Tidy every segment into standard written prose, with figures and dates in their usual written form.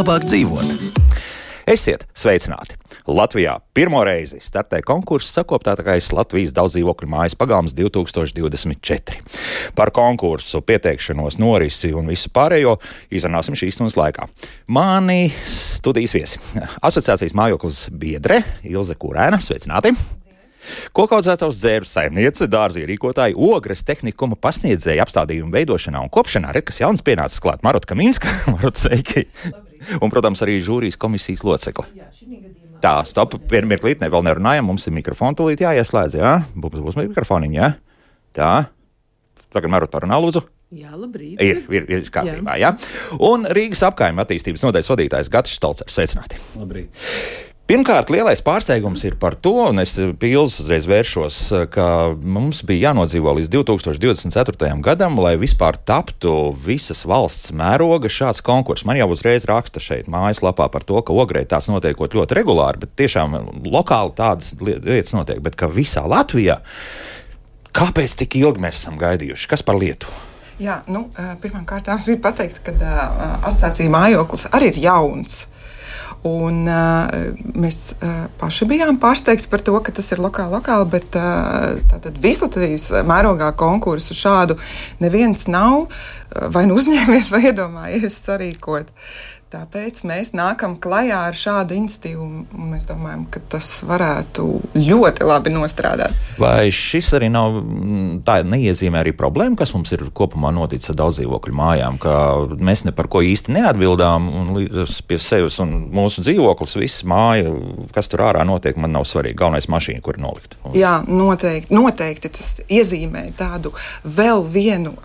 labāk dzīvot. Esiet sveicināti! Latvijā pirmo reizi startē konkurss sakoptātākais Latvijas daudzdzīvokļu mājas pagalms 2024. Par konkursu, pieteikšanos, norisi un visu pārējo izrunāsim šīs stundas laikā. Mani studijas viesi. Asociācijas mājoklis biedre Ilze Kurēna, sveicināti! Kokaudzētavas dzērves saimniece, dārzi rīkotāji, ogres tehnikuma pasniedzēja apstādījumu veidošanā un kopšanā, kas jauns pienācis klāt Marota Kaminska, Marota, sveiki! Un, protams, arī žūrijas komisijas locekli. Tā, stop, mirklīt, vēl nerunājam, mums ir mikrofoni tūlīt jāieslēdz, jā? Būs mikrofoniņi, jā? Tā. Tagad Marota parunā, lūdzu. Jā, labrīt. Ir kārtībā, jā. Un Rīgas apkaimju attīstības nodaļas vadītājs Gatis Štolcers, sveicināti. Labrīt. Pirmkārt, lielais pārsteigums ir par to, un es Pīls uzreiz vēršos, ka mums bija jānodzīvo līdz 2024. gadam, lai vispār taptu visas valsts mēroga šāds konkurss. Man jau uzreiz raksta šeit mājaslapā par to, ka Ogrē tās notiekot ļoti regulāri, bet tiešām lokāli tādas lietas notiek, bet ka visā Latvijā, kāpēc tik ilgi mēs esam gaidījuši? Kas par lietu? Jā, pirmām kārtām es gribu pateikt, ka asociācija mājoklis arī ir jauns. Un mēs paši bijām pārsteigti par to, ka tas ir lokāli, bet tātad Vislatvijas mērogā konkursu šādu neviens nav vai nu uzņēmies vai iedomājies sarīkot. Tāpēc mēs nākam klajā ar šādu iniciatīvu, un mēs domājam, ka tas varētu ļoti labi nostrādāt. Vai šis arī nav, tā neiezīmē arī problēma, kas mums ir kopumā noticis ar daudzdzīvokļu mājām, ka mēs ne par ko īsti neatbildām, un pie sevis un mūsu dzīvoklis, viss māja, kas tur ārā notiek, man nav svarīgi, galvenais mašīna, kur nolikt. Jā, noteikti tas iezīmē tādu vēl vienu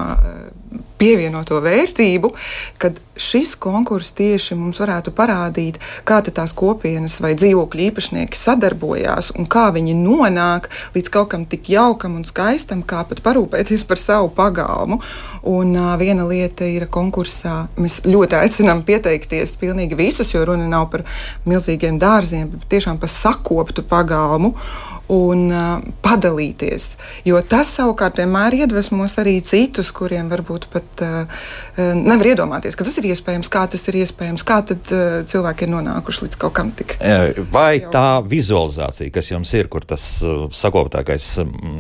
pievienoto vērtību, kad šis konkurss tieši mums varētu parādīt, kā tās kopienas vai dzīvokļu īpašnieki sadarbojās un kā viņi nonāk līdz kaut kam tik jaukam un skaistam, kā pat parūpēties par savu pagalmu. Un viena lieta ir konkursā, mēs ļoti aicinām pieteikties pilnīgi visus, jo runa nav par milzīgiem dārziem, bet tiešām par sakoptu pagalmu un padalīties, jo tas savukārt vienmēr iedvesmos arī citus, kuriem varbūt pat nevar iedomāties, ka tas ir iespējams, kā tas ir iespējams, kā tad cilvēki ir nonākuši līdz kaut kam tik. Vai tā vizualizācija, kas jums ir, kur tas sakoptākais,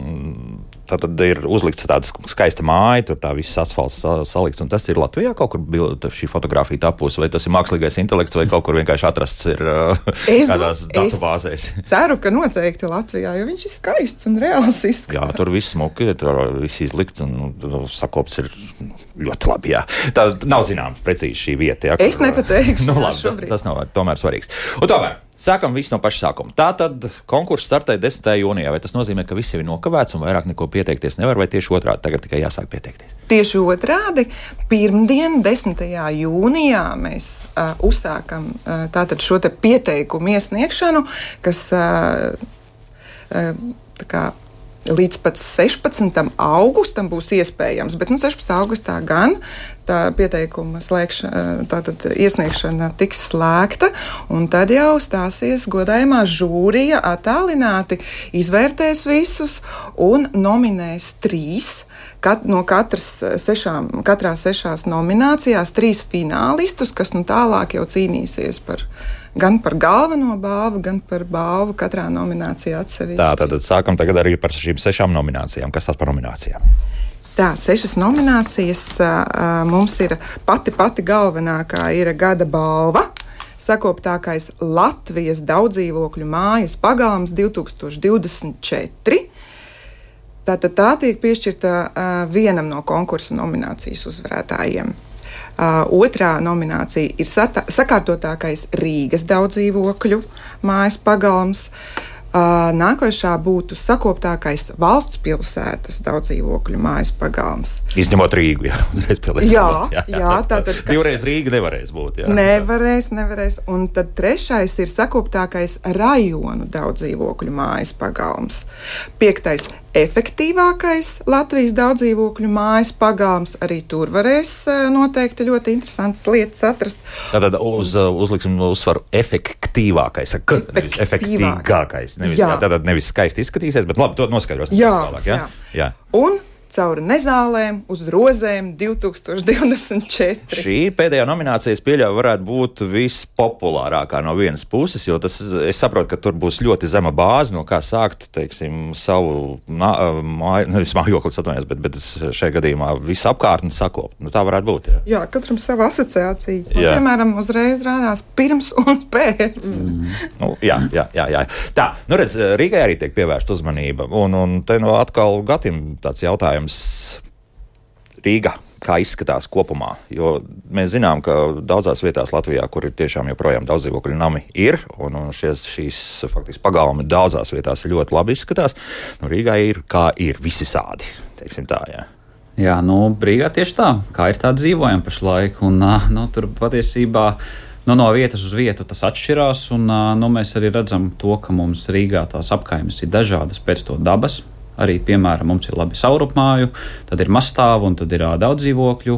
tad ir uzlikts tāda skaista māja, tur tā viss asfalts salikts, un tas ir Latvijā kaut kur šī fotografija tapus, vai tas ir mākslīgais intelekts, vai kaut kur vienkārši atrasts ir kādās datubāzēs? Es ceru, ka noteikti Latvijā, jo viņš ir skaists un reālistisks. Jā, tur viss smuki, tur viss izlikts, un sakopts ir ļoti labi, jā. Tā nav zināms precīzi šī vieta, jā. Es nepateikšu. Labi, tas nav tomēr svarīgs. Un tomēr, sākam visu no paša sākuma. Tātad konkurss startē 10. jūnijā. Vai tas nozīmē, ka viss jau ir nokavēts un vairāk neko pieteikties nevar, vai tieši otrādi tagad tikai jāsāk pieteikties? Tieši otrādi. Pirmdien, 10. jūnijā, mēs uzsākam tātad šo te pieteikumu iesniegšanu, kas līdz pat 16. augustam būs iespējams, bet 16. augustā gan tā pieteikuma iesniegšana tiks slēgta, un tad jau stāsies godājumā žūrija attālināti, izvērtēs visus un nominēs 3. No katrā 6 nominācijās 3 finālistus, kas tālāk jau cīnīsies gan par galveno balvu, gan par balvu katrā nominācijā atsevišķi. Tātad sākam tagad arī par šīm 6 nominācijām. Kas tās par nominācijām? Tā, 6 nominācijas mums ir pati galvenākā ir gada balva. Sakoptākais Latvijas daudzdzīvokļu mājas pagalms 2024. Tātad tā tiek piešķirta vienam no konkursa nominācijas uzvarētājiem. Otrā nominācija ir sakārtotākais Rīgas daudzdzīvokļu mājas pagalms. Nākošā būtu sakoptākais valsts pilsētas daudzdzīvokļu mājas pagalms. Izņemot Rīgu, jā. Tātad divreiz Rīga nevarēs būt, jā. Nevarēs. Un tad trešais ir sakoptākais rajonu daudzdzīvokļu mājas pagalms. 5. efektīvākais Latvijas daudzdzīvokļu mājas pagalms. Arī tur varēs noteikti ļoti interesantas lietas atrast. Tātad uzliksim uzsvaru efektīvākais, nevis efektīgākais. Tātad nevis skaisti izskatīsies, bet labi, to noskaidrosim tālāk. Jā. Un cauri nezālēm uz rozēm 2024. Šī pēdējā nominācija, es pieļauju, varētu būt vispopulārākā no vienas puses, jo es saprotu, ka tur būs ļoti zema bāze, no kā sākt, teiksim, savu mājoklis atvainojas, bet šajā gadījumā visu apkārtni sakopt. Tā varētu būt. Jā, katram sava asociācija. Piemēram, uzreiz rādās pirms un pēc. Jā. Tā, redz, Rīgai arī tiek pievērsta uzmanība. Un te atkal Gatim tāds jautājums. Rīga, kā izskatās kopumā? Jo mēs zinām, ka daudzās vietās Latvijā, kur ir tiešām joprojām daudz dzīvokļu nami ir, un šīs faktiski pagalmi daudzās vietās ļoti labi izskatās. Rīgā ir kā ir, visādi, teiksim tā, jā. Jā, Rīgā tieši tā, kā ir tā dzīvojam pašlaik, un tur patiesībā no vietas uz vietu tas atšķirās, un mēs arī redzam to, ka mums Rīgā tās apkaimes ir dažādas pēc to dabas. Arī, piemēram, mums ir labi savrupmāju, tad ir mazstāvu un tad ir daudz dzīvokļu,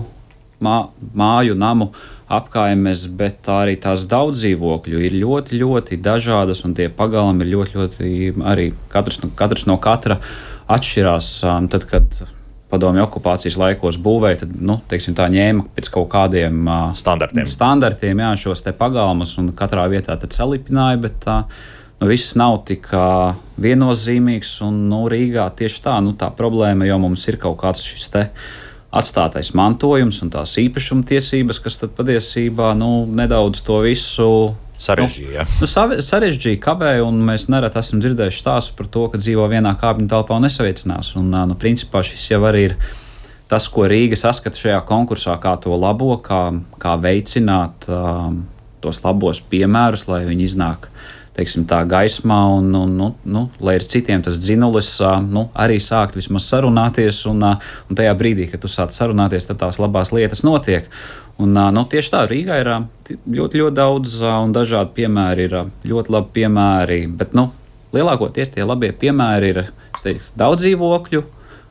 māju, namu apkaimes, bet arī tās daudz dzīvokļu ir ļoti, ļoti dažādas, un tie pagalmi ir ļoti, ļoti arī katrs no katra atšķirās. Tad, kad padomju okupācijas laikos būvēja, tad, teiksim tā, ņēma pēc kaut kādiem standartiem, jā, šos te pagalmus, un katrā vietā tad salipināja, bet viss nav tik viennozīmīgs, un Rīgā tieši tā, tā problēma, jo mums ir kaut kāds šis te atstātais mantojums un tās īpašumtiesības, kas tad patiesībā nedaudz to visu sarežģīja. Sarežģīja, kabē, un mēs nereti esam dzirdējuši stāstu par to, ka dzīvo vienā kāpņu telpā un nesaviecinās. Un, principā šis jau arī ir tas, ko Rīga saskata šajā konkursā, kā to labo, kā veicināt tos labos piemērus, lai viņi iznāk, teiksim, tā gaismā, un lai ir citiem tas dzinulis, arī sākt vismaz sarunāties, un tajā brīdī, kad tu sāc sarunāties, tad tās labās lietas notiek. Un, tieši tā, Rīgā ir ļoti, ļoti daudz un dažādi piemēri, ir ļoti labi piemēri, bet lielākoties tie labie piemēri ir daudz dzīvokļu,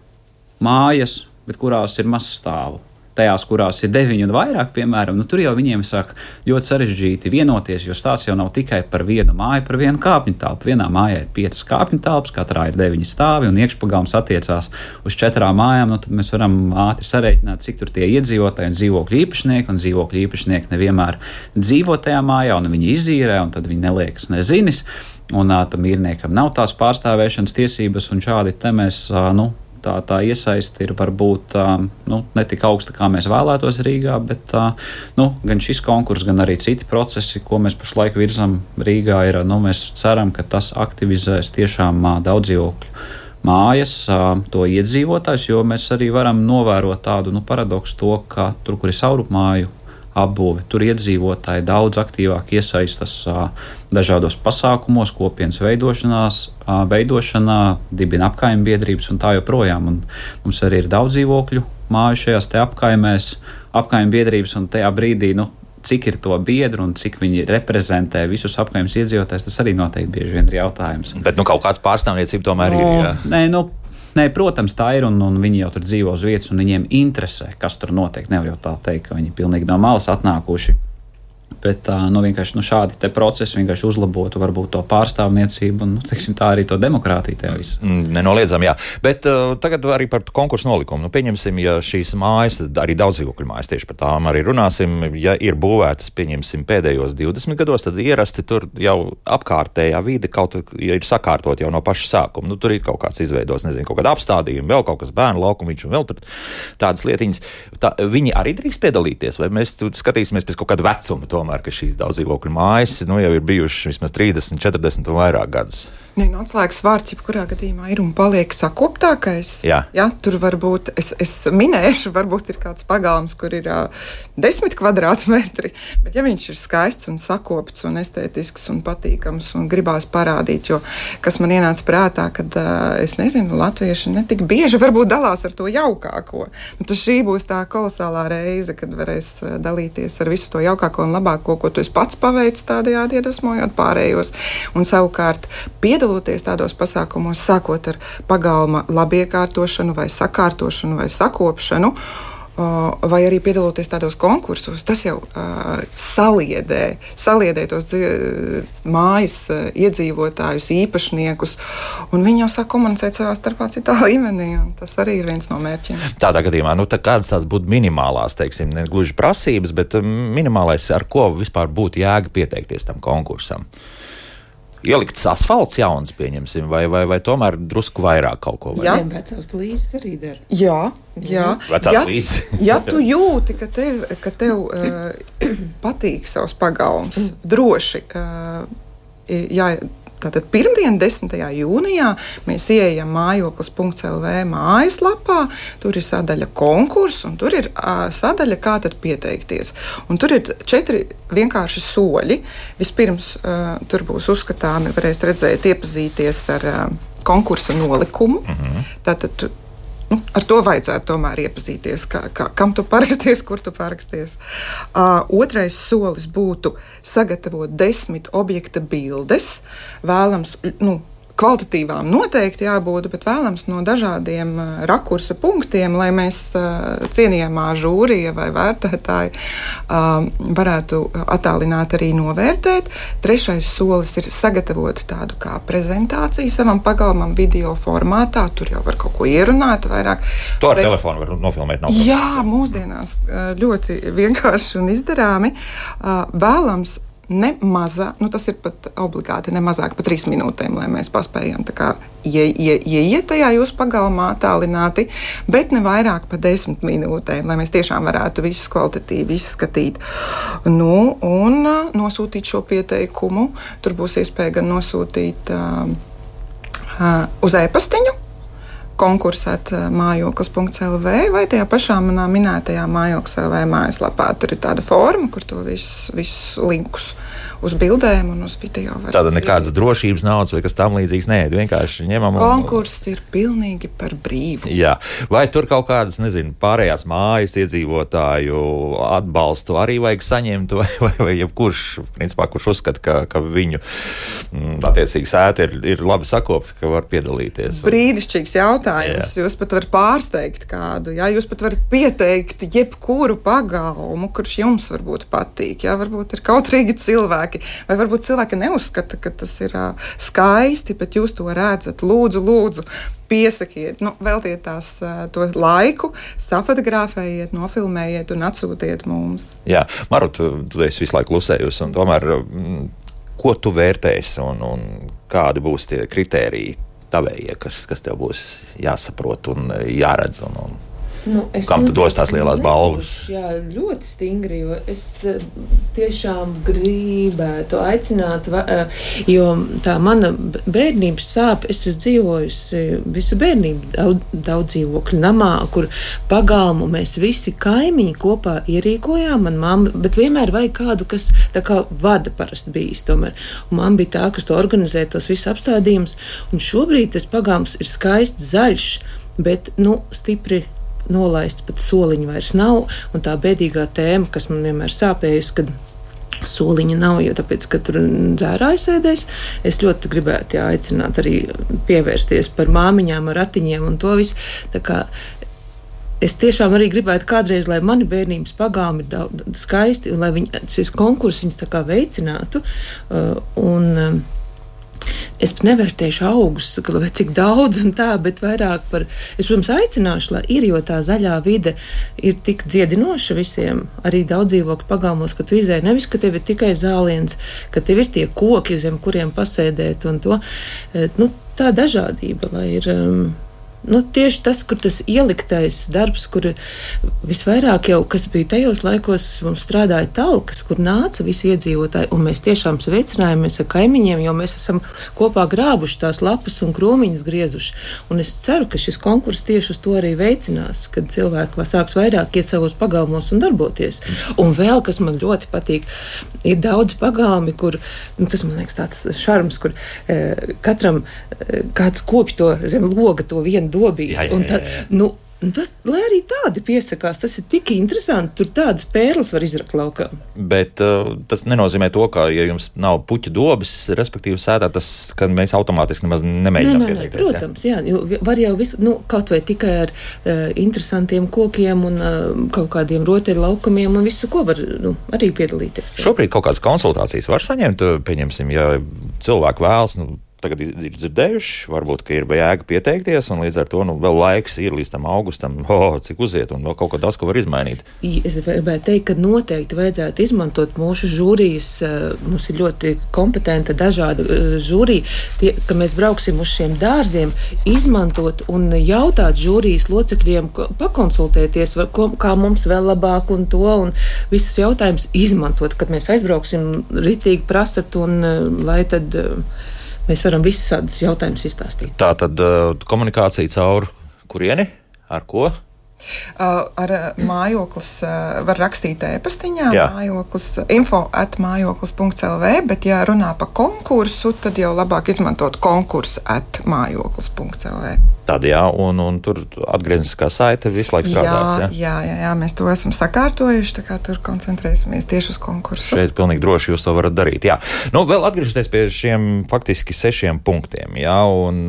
mājas, bet kurās ir maz stāvu. Tajās, kurās ir 9 un vairāk, piemēram, tur jau viņiem sāk ļoti sarežģīti vienoties, jo stāsts jau nav tikai par vienu māju, par vienu kāpņu telpu. Vienā mājā ir 5 kāpņu telpas, katrā ir 9 stāvi, un iekšpagalms attiecās uz 4 mājām. Tad mēs varam ātri sareiķināt, cik tur tie iedzīvotāji un dzīvokļu īpašnieki, un dzīvokļu īpašnieki nevienmēr dzīvo tajā mājā, un viņi izīrē, un tad viņi neliekas nezinis, un tam īrniekam nav tās pārstāvēšanas tiesības, un šādi te mēs, tā iesaiste ir varbūt ne tik augsta, kā mēs vēlētos Rīgā, bet gan šis konkurss, gan arī citi procesi, ko mēs pašlaik virzam Rīgā, ir, mēs ceram, ka tas aktivizēs tiešām daudz dzīvokļu mājas, to iedzīvotājs, jo mēs arī varam novērot tādu paradoksu to, ka tur, kur ir savrupmāju apbūve, tur iedzīvotāji daudz aktīvāk iesaistas dažādos pasākumos, kopienas veidošanā, dibina apkaimju biedrības un tā joprojām. Un mums arī ir daudz dzīvokļu māju šajās te apkaimju biedrības, un tajā brīdī, cik ir to biedru un cik viņi reprezentē visus apkaimes iedzīvotājus, tas arī noteikti bieži vien ir jautājums. Bet kaut kāds pārstāvniecība tomēr ir, jā? Nē, protams, tā ir, un viņi jau tur dzīvo uz vietas, un viņiem interesē, kas tur notiek. Nevar jau tā teikt, ka viņi pilnīgi no malas atnākuši. Bet vienkārši šādi te procesi vienkārši uzlabotu varbūt to pārstāvniecību un, teiksim, tā arī to demokrātiju tajā visā. Nenoliedzam, jā. Bet tagad arī par konkursu nolikumu. Pieņemsim, ja šīs mājas, arī daudz dzīvokļu mājas, tieši par tām arī runāsim, ja ir būvētas, pieņemsim, pēdējos 20 gados, tad ierasti tur jau apkārtējā vide ir sakārtot jau no paša sākuma. Tur ir kaut kāds izveidos, kaut kāda apstādījuma, vēl kaut kas bērnu laukumiņš un vēl tur tādas lietiņas. Viņi arī drīkst piedalīties, vai mēs skatīsimies pēc kaut kāda vecuma tomēr, ka šīs daudz dzīvokļu mājas jau ir bijušas vismaz 30, 40 un vairāk gadus. Atslēgas vārds, jebkurā gadījumā ir un paliek sakoptākais. Jā, tur varbūt, es minēšu, varbūt ir kāds pagalms, kur ir 10 kvadrātmetri, bet ja viņš ir skaists un sakopts un estētisks un patīkams un gribās parādīt, jo kas man ienāca prātā, kad, es nezinu, latvieši netik bieži varbūt dalās ar to jaukāko. Tad šī būs tā kolosālā reize, kad varēs dalīties ar visu to jaukāko un labāko, ko tu esi pats paveicis, tādējādi iedvesmojot pārējos. Un savukārt piedaloties tādos pasākumos, sākot ar pagalma labiekārtošanu vai sakārtošanu vai sakopšanu, vai arī piedaloties tādos konkursos, tas jau saliedē tos mājas iedzīvotājus, īpašniekus, un viņi jau sāk komunicēt savā starpā citā līmenī, un tas arī ir viens no mērķiem. Tādā gadījumā, kādas tās būtu minimālās, teiksim, ne gluži prasības, bet minimālais, ar ko vispār būtu jēga pieteikties tam konkursam? Ielikts asfalts jauns, pieņemsim, vai tomēr drusku vairāk kaut ko vajag? Jā, vecās flīzes arī dara. Jā. Vecās flīzes. Ja tu jūti, ka tev patīk savs pagalms, droši, tātad pirmdien, 10. jūnijā, mēs ieejam mājoklis.lv mājaslapā, tur ir sadaļa konkurss, un tur ir sadaļa, kā tad pieteikties. Un tur ir 4 vienkārši soļi. Vispirms tur būs uzskatāmi, varēs redzēt, iepazīties ar konkursa nolikumu. Tātad ar to vajadzētu tomēr iepazīties, kam tu paraksties, kur tu paraksties. Otrais solis būtu sagatavot 10 objekta bildes. Vēlams, kvalitatīvām noteikti jābūt, bet vēlams no dažādiem rakursa punktiem, lai mēs cienījamā žūrija vai vērtētāji varētu attālināt arī novērtēt. Trešais solis ir sagatavot tādu kā prezentāciju savam pagalmam video formātā. Tur jau var kaut ko ierunāt vairāk. To ar telefonu var nofilmēt? Jā, mūsdienās ļoti vienkārši un izdarāmi. Vēlams tas ir pat obligāti ne mazāk par 3 minūtēm, lai mēs paspējam ieiet tajā jūsu pagalmā attālināti, bet ne vairāk par 10 minūtēm, lai mēs tiešām varētu visus kvalitatīvi izskatīt. Un nosūtīt šo pieteikumu. Tur būs iespēja gan nosūtīt uz e-pastiņu, konkursēt mājoklis.lv vai tajā pašā manā minētajā mājoklis.lv mājaslapā. Tur ir tāda forma, kur to visus linkus uz bildēm un uz video var. Tāda nekādas drošības naudas vai kas tam līdzīgs, nē, vienkārši ņemam. Konkurss ir pilnīgi par brīvu. Jā. Vai tur kaut kādas, pārējās mājas iedzīvotāju atbalstu arī vajag saņemt, vai jebkurš, principā, kurš uzskata, ka viņu attiecīgi sēta ir labi sakopta, ka var piedalīties? Brīnišķīgs jautājums. Jā. Jūs pat varat pārsteigt kādu. Jā? Jūs pat varat pieteikt jebkuru pagalmu, kurš jums varbūt patīk. Jā? Varbūt ir kautrīgi cilvēki. Vai varbūt cilvēki neuzskata, ka tas ir skaisti, bet jūs to redzat. Lūdzu, piesakiet, veltiet to laiku, safotografējiet, nofilmējiet un atsūtiet mums. Jā, Marut, tu esi visu laiku klusējusi, un tomēr, ko tu vērtēsi un kādi būs tie kritēriji tavējie, kas tev būs jāsaprot un jāredz kam tu dos tās lielās balvas? Jā, ļoti stingri, jo es tiešām gribētu aicināt, jo tā mana bērnības sāpe, es esmu dzīvojusi visu bērnību daudz dzīvokļu namā, kur pagalmu mēs visi kaimiņi kopā ierīkojām, man mamma, bet vienmēr vajag kādu, kas tā kā vada parasti bijis tomēr. Un mamma bija tā, kas to organizē tos visus apstādījumus, un šobrīd tas pagalms ir skaists, zaļš, bet, stipri nolaists, pat soliņa vairs nav, un tā bēdīgā tēma, kas man vienmēr sāpējusi, kad soliņa nav, jo tāpēc, ka tur dzērāji sēdēs, es ļoti gribētu aicināt arī pievērsties par māmiņām ar ratiņiem un to visu, tā kā es tiešām arī gribētu kādreiz, lai mani bērnības pagalmi ir daudz skaisti, un lai šis konkurss viņus tā kā veicinātu, es pat nevērtēšu augus, vai cik daudz un tā, bet vairāk par... Es, protams, aicināšu, lai ir, jo tā zaļā vide ir tik dziedinoša visiem, arī daudz dzīvokļu pagalmos, ka tu izēji nevis, ka tev ir tikai zāliens, ka tev ir tie koki, zem kuriem pasēdēt un to. Tā dažādība, lai ir... tieši tas, kur tas ieliktais darbs, kur visvairāk jau, kas bija tajos laikos, mums strādāja talkas, kur nāca visi iedzīvotāji, un mēs tiešām sveicinājāmies ar kaimiņiem, jo mēs esam kopā grābuši tās lapas un krūmiņas griezuši. Un es ceru, ka šis konkurss tieši uz to arī veicinās, kad cilvēki sāks vairāk iet savos pagalmos un darboties. Un vēl, kas man ļoti patīk, ir daudz pagalmi, kur, tas man liekas tāds šarms, kur katram kāds kopj to zem loga to vienu dobīti. Jā. Un tad, Lai arī tādi piesakās, tas ir tik interesanti. Tur tādas pērles var izrakt laukā. Bet tas nenozīmē to, ka, ja jums nav puķu dobes, respektīvi sētā, tas, ka mēs automātiski nemaz nemēģinām pieteikties. Protams, jā. Var jau visu, kaut vai tikai ar interesantiem kokiem un kaut kādiem rotaļu laukumiem un visu, ko var arī piedalīties. Jā. Šobrīd kaut kādas konsultācijas var saņemt, pieņemsim, ja cilvēki vēlas, tagad ir dzirdējuši, varbūt, ka ir jēga pieteikties, un līdz ar to vēl laiks ir līdz tam augustam, cik uziet, un vēl kaut ko daudz, ko var izmainīt. Es gribētu teikt, ka noteikti vajadzētu izmantot mūsu žūrijas, mums ir ļoti kompetenta, dažāda žūrija, ka mēs brauksim uz šiem dārziem, izmantot un jautāt žūrijas locekļiem, pakonsultēties, kā mums vēl labāk un to, un visus jautājumus izmantot, kad mēs aizbrauksim, ritīgi prasat, un lai tad mēs varam visus tādus jautājumus izstāstīt. Tā tad komunikācija caur kurieni? Ar ko? Ar mājoklis var rakstīt e-pastiņā, info@mājoklis.lv, bet, ja runā par konkursu, tad jau labāk izmantot konkursu@mājoklis.lv. Tad jā, un tur atgriezniskā saite visu laiku strādās. Jā, mēs to esam sakārtojuši, tā kā tur koncentrēsimies tieši uz konkursu. Šeit pilnīgi droši jūs to varat darīt, jā. Vēl atgriežoties pie šiem faktiski 6 punktiem, jā, un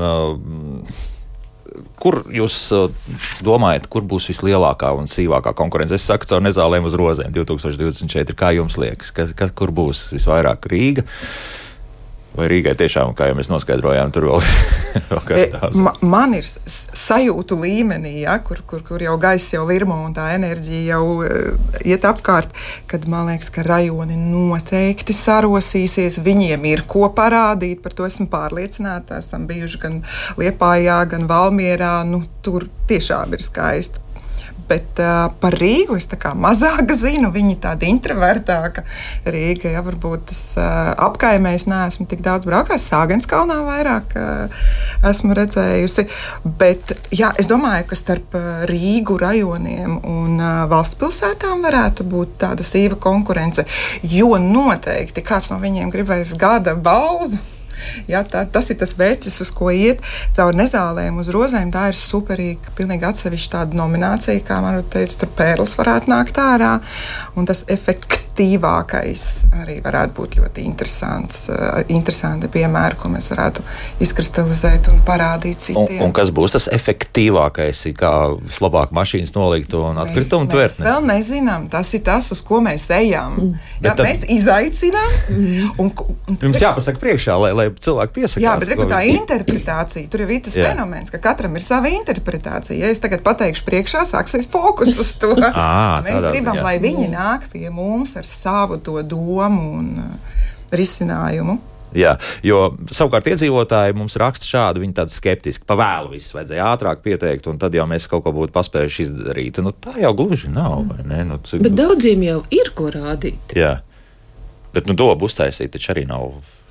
kur jūs domājat, kur būs vislielākā un sīvākā konkurence? Es saku, caur Nezālēm uz Rozēm 2024, kā jums liekas, kur būs visvairāk Rīga? Vai Rīgai tiešām, kā jau mēs noskaidrojām, tur vēl daudz? Man ir sajūtu līmenī, ja, kur jau gaiss jau virmo un tā enerģija jau iet apkārt, kad man liekas, ka rajoni noteikti sarosīsies, viņiem ir ko parādīt, par to esmu pārliecināta. Esam bijuši gan Liepājā, gan Valmierā, tur tiešām ir skaisti. Bet par Rīgu es tā kā mazāk zinu, viņi tāda introvertāka Rīga, ja varbūt tas apkaimēs neesmu tik daudz braukājis, Sāgenskalnā vairāk esmu redzējusi, bet jā, es domāju, ka starp Rīgu rajoniem un valsts pilsētām varētu būt tāda sīva konkurence, jo noteikti kāds no viņiem gribēs gada balvu. Jā, tas ir tas vērķis, uz ko iet caur Nezālēm uz Rozēm. Tā ir superīga, pilnīgi atsevišķa tāda nominācija, kā man teica, tur pērles varētu nākt ārā. Un tas efektīvākais arī varētu būt ļoti interesanti piemēri, ko mēs varētu izkristalizēt un parādīt citiem. Un kas būs tas efektīvākais, kā vislabāk mašīnas nolikt un atkritumu tvertnes? Mēs vēl nezinām, tas ir tas, uz ko mēs ejam. Jā, mēs izaicinām. Jums jāpasaka priekšā, lai cilvēki piesakās. Jā, bet tā interpretācija, tur ir tas fenomens, ka katram ir sava interpretācija. Ja es tagad pateikšu priekšā, sāksies fokus uz to. Mēs gribam, lai viņi nāk pie mums ar savu to domu un risinājumu. Jā, jo savukārt iedzīvotāji mums raksta šādi, viņi tādi skeptiski, pavēlu viss, vajadzēja ātrāk pieteikt, un tad jau mēs kaut ko būtu paspējuši izdarīt. Tā jau gluži nav, vai ne? Bet daudziem jau ir ko rādīt. Jā, bet dobu uztaisīt taču arī nav.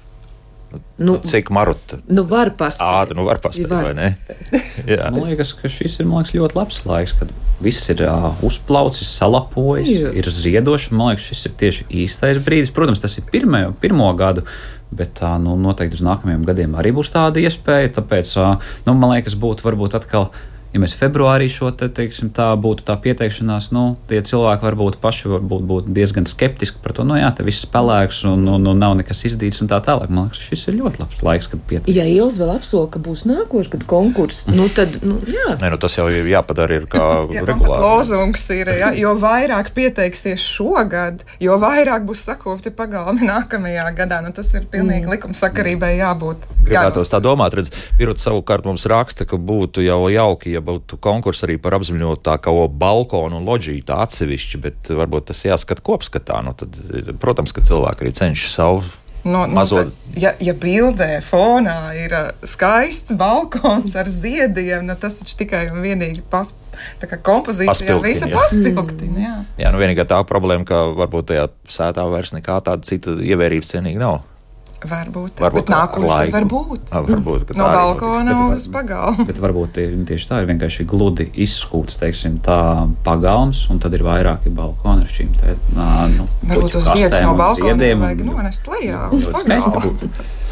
Cik maruta? Var paspēt. Var paspēt, vai ne? Jā. Man liekas, ka šis ir ļoti labs laiks, kad viss ir uzplaucis, salapojis, ir ziedošs. Man liekas, šis ir tieši īstais brīdis. Protams, tas ir pirmo gadu, bet noteikti uz nākamajiem gadiem arī būs tāda iespēja. Tāpēc, man liekas, būtu varbūt atkal, ja mēs februārī šo būtu tā pieteikšanās, tie cilvēki varbūt paši būtu diezgan skeptiski par to, te viss pelēks un nav nekas izdīts un tā tālāk. Man liekas, šis ir ļoti labs laiks, kad pieteikties. Ja Ilze vēl apsola, ka būs nākošais gadu konkurss, tad, jā. Nē, tas jau ir jāpadara ir kā regulāri. Lozungs ir, ja, jo vairāk pieteiksies šogad, jo vairāk būs sakopti pagalmi nākamajā gadā. Tas ir pilnīgi likumsakarībai jābūt. Gribētos tā domāt, Virut savukārt mums raksta, ka būtu jau jauki, ja būtu konkurss arī par apzemļotāko balkonu un loģiju tā atsevišķi, bet varbūt tas jāskata kopskatā. Tad, protams, ka cilvēki arī cenšas savu mazo. Ja bildē fonā ir skaists balkons ar ziediem, tas taču tikai un vienīgi kompozīcijā visa paspilgtina. Jā, vienīgā tā problēma, ka varbūt tajā sētā vairs nekā tāda cita ievērības cienīga nav. Varbūt nākotnē var būt. Varbūt no balkona uz pagalmu. Bet varbūt tieši tā ir vienkārši gludi izskūts, tā pagalms, un tad ir vairāki balkoni ar šīm varbūt uz ziedas no balkona vajag nonest lejā uz pagalmu.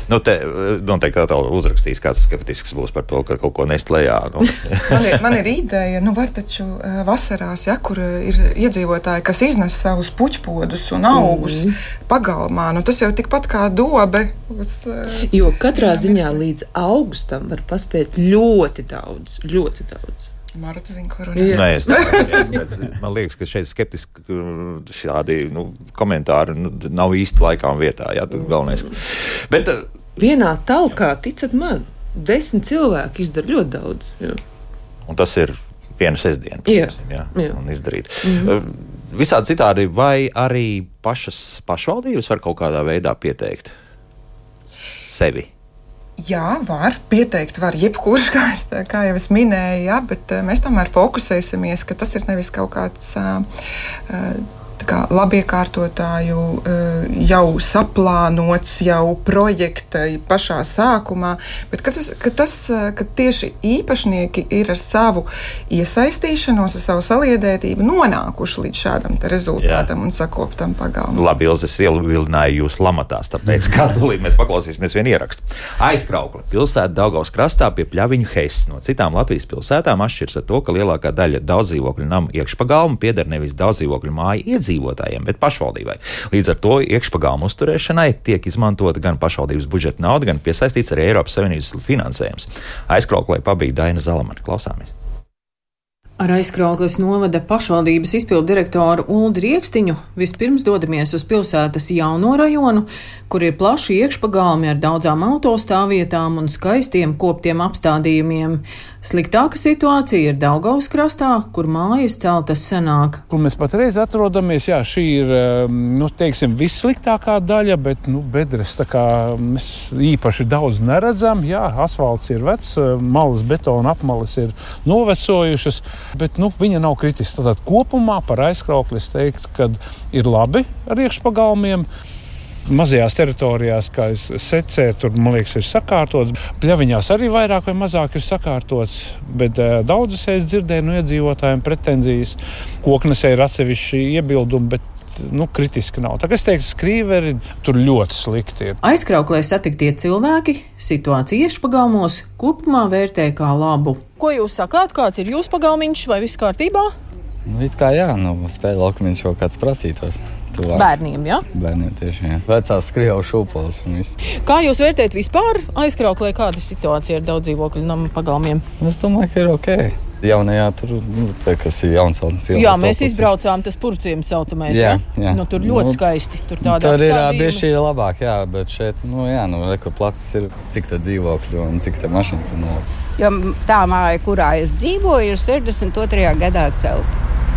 Nu, te noteikti tā uzrakstīs, kāds skeptisks būs par to, ka kaut ko nest lejā. Nu. man ir ideja, var taču vasarās, kur ir iedzīvotāji, kas iznes savus puķpodus un augus pagalmā. Tas jau tikpat kā dobe. Jo katrā ziņā līdz augustam var paspēt ļoti daudz. Marta zina, ko runāt. Man liekas, ka šeit skeptiski šādi komentāri nav īsti laikā un vietā. Jā, galvenais. Bet vienā talkā, ticat man, 10 cilvēki izdara ļoti daudz. Jā. Un tas ir viena sestdiena. Jā. Un izdarīt. Visādi citādi, vai arī pašvaldības var kaut kādā veidā pieteikt sevi? Jā, var pieteikt, jebkurš, kā jau es minēju, bet mēs tomēr fokusēsimies, ka tas ir nevis kaut kāds labiekārtotāju jau saplānots, jau projekta pašā sākumā, bet ka tieši īpašnieki ir ar savu iesaistīšanos, ar savu saliedētību nonākuši līdz šādam rezultātam un sakoptam pagalmam. Labi, Ilze, es ievilināju jūs lamatās, tāpēc kādulīt mēs paklausīsimies vienu ierakstu. Aizkraukle pilsēta Daugavas krastā pie Pļaviņu Hess. No citām Latvijas pilsētām atšķirs ar to, ka lielākā daļa daudzdzīvokļu namu iekšpagalma pieder nevis daudzdzīvokļu māju iedzīvotājiem, bet pašvaldībai. Līdz ar to iekšpagalmu uzturēšanai tiek izmantota gan pašvaldības budžeta nauda, gan piesaistīts arī Eiropas Savienības finansējums. Aizkrauklē pabīja Daina Zalamane. Klausāmies. Ar Aizkraukles novada pašvaldības izpildu direktoru Uldi Riekstiņu vispirms dodamies uz pilsētas jauno rajonu, kur ir plaši iekšpagalmi ar daudzām autostāvvietām un skaistiem koptiem apstādījumiem. Sliktāka situācija ir Daugavas krastā, kur mājas celtas senāk. Kur mēs patreiz atrodamies, šī ir, vissliktākā daļa, bet, bedres tā kā mēs īpaši daudz neredzam. Asfalts ir vecs, malas betona apmalas ir novecojušas, bet, viņa nav kritiska. Tātad kopumā par Aizkraukli es teiktu, ka ir labi ar iekšpagalmiem. Mazajās teritorijās, kā es secēju, tur, man liekas, ir sakārtots. Pļaviņās arī vairāk vai mazāk ir sakārtots, bet daudzas es dzirdēju no iedzīvotājiem pretenzijas. Koknesē ir atsevišķi iebildumi, bet kritiski nav. Tā kā es teiktu, Skrīveri tur ļoti slikti ir. Aizkrauklē satiktie cilvēki situāciju iekšpagalmos kopumā vērtē kā labu. Ko jūs sakāt, kāds ir jūsu pagalmiņš, vai viss kārtībā? It kā spēļu laukumiņš kaut kāds prasītos. Tuvāk. Bērniem, jā? Bērniem tieši, jā. Vecās Krievu šūpoles un viss. Kā jūs vērtējat vispār Aizkrauklē, kāda situācija ar daudzdzīvokļu namu pagalmiem? Es domāju, ka ir ok. Jaunajā tur, kas ir Jaunsaltnes ielas. Jā, mēs izbraucām, tas Purciems saucamais, jā? Tur ļoti skaisti. Tur ir bišķi labāk, jā, bet šeit, reko plats ir, cik tā dzīvokļu un cik tā mašīnas un Jo tā māja, kurā es dzīvoju, ir 62. gadā celta.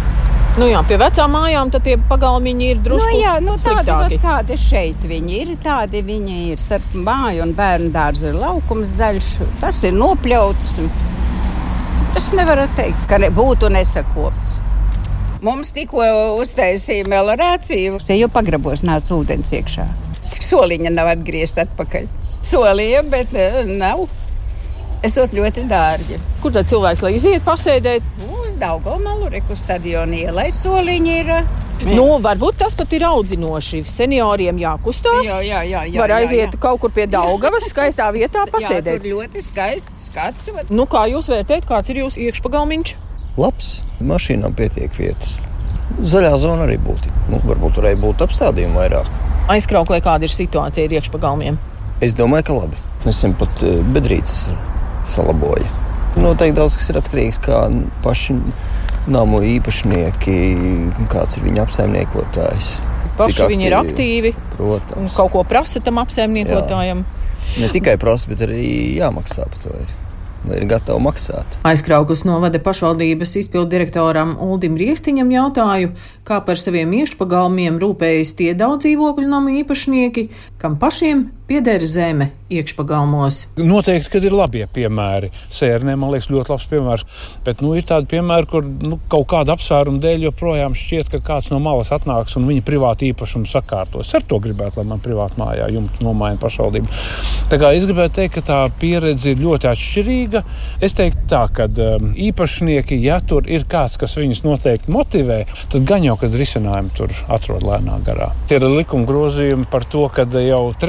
Pie vecām mājām tad tie pagalmiņi ir drusku sliktāki. Tādi šeit viņi ir starp māju un bērnu dārzu ir laukums zaļš, tas ir nopļauts. Tas nevar teikt, ka būtu nesakopts. Mums tikko uztaisīja melorāciju, jo pagrabos nāca ūdens iekšā. Cik soliņa nav atgriezt atpakaļ. Solīja, bet nav. Esot ļoti dārgi. Kur tad cilvēks, lai iziet pasēdēt? Uz Daugavmalu, reku stadionu ielai soliņi ir. Varbūt tas pat ir audzinoši. Senioriem jākustās. Jā. Var aiziet kaut kur pie Daugavas, skaistā vietā pasēdēt. Jā, tur ļoti skaists skats. Kā jūs vērtējat, kāds ir jūsu iekšpagalmiņš? Labs, mašīnām pietiek vietas. Zaļā zona arī būtu. Varbūt varēja būt apstādījumi vairāk. Aizkrauklē kāda ir situācija ar iekšpagalmiem? Es domāju, ka labi. Esam pat bedrītes salaboja. Noteikti daudz kas ir atkarīgs, kā paši namu īpašnieki, kāds ir viņa apsaimniekotājs. Paši viņi ir aktīvi, protams. Un kaut ko prasa tam apsaimniekotājam. Ne tikai prasa, bet arī jāmaksā par to. Vai ir gatavi maksāt. Aizkraukles novada pašvaldības izpildu direktoram Uldim Riekstiņam jautāju, kā par saviem iekšpagalmiem rūpējas tie daudzdzīvokļu namu īpašnieki, kam pašiem pieder zeme iekšpagalmos. Noteikti, kad ir labie piemēri. Sērnē, man liekas, ļoti labs piemērs. Bet ir tādi piemēri, kur kaut kāda apsvēruma dēļ joprojām šķiet, ka kāds no malas atnāks un viņa privāti īpašumu sakārtos. Ar to gribētu, lai man privāti mājā jumtu nomaina pašvaldība. Tā kā es gribētu teikt, ka tā pieredze ir ļoti atšķirīga. Es teiktu tā, ka īpašnieki, ja tur ir kāds, kas viņus noteikti motivē, tad gan jau, kad risinājumi tur atrod lēnā garā. Tie ir likuma grozījumi par to, ka jau trešdaļa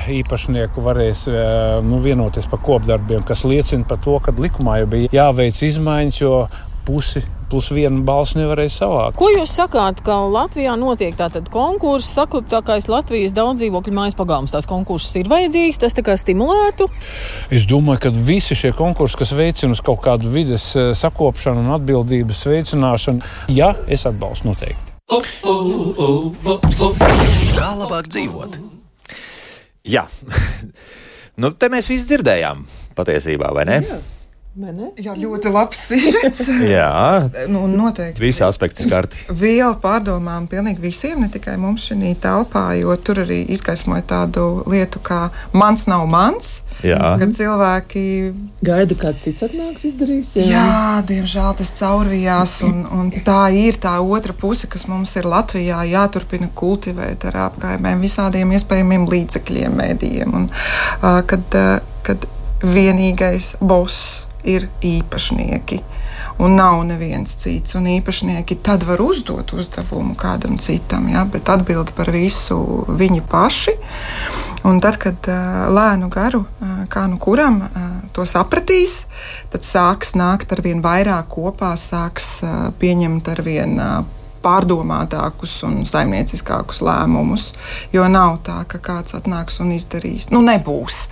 īpašnieku varēs vienoties par kopdarbiem, kas liecina par to, ka likumā jau bija jāveic izmaiņas, jo pusi plus viena balss nevarēja savākt. Ko jūs sakāt, ka Latvijā notiek tātad konkurss, sakoptākais Latvijas daudzdzīvokļu mājas pagalms? Tās konkurss ir vajadzīgs, tas tā kā stimulētu? Es domāju, ka visi šie konkursi, kas veicina uz kaut kādu vides sakopšanu un atbildības veicināšanu, ja es atbalstu noteikti. Kā labāk dzīvot? Jā, te mēs visi dzirdējām patiesībā, vai ne? Jā, ļoti labs sižets. Jā, noteikti. Visi aspekti skarti. Viela pārdomām pilnīgi visiem, ne tikai mums šī telpā, jo tur arī izgaismoja tādu lietu kā mans nav mans. Jā. Kad cilvēki gaida, kāds cits atnāks izdarīs. Jā, diemžēl tas caurvījās, un tā ir tā otra puse, kas mums ir Latvijā jāturpina kultivēt ar apkaimēm, visādiem iespējamiem līdzekļiem, mēdījiem. Un, kad vienīgais boss ir īpašnieki, un nav neviens cits, un īpašnieki tad var uzdot uzdevumu kādam citam, ja, bet atbild par visu viņi paši. Un tad, kad lēnu garu, kā nu kuram to sapratīs, tad sāks nākt arvien vairāk kopā, sāks pieņemt arvien pārdomātākus un saimnieciskākus lēmumus, jo nav tā, ka kāds atnāks un izdarīs. Nebūs,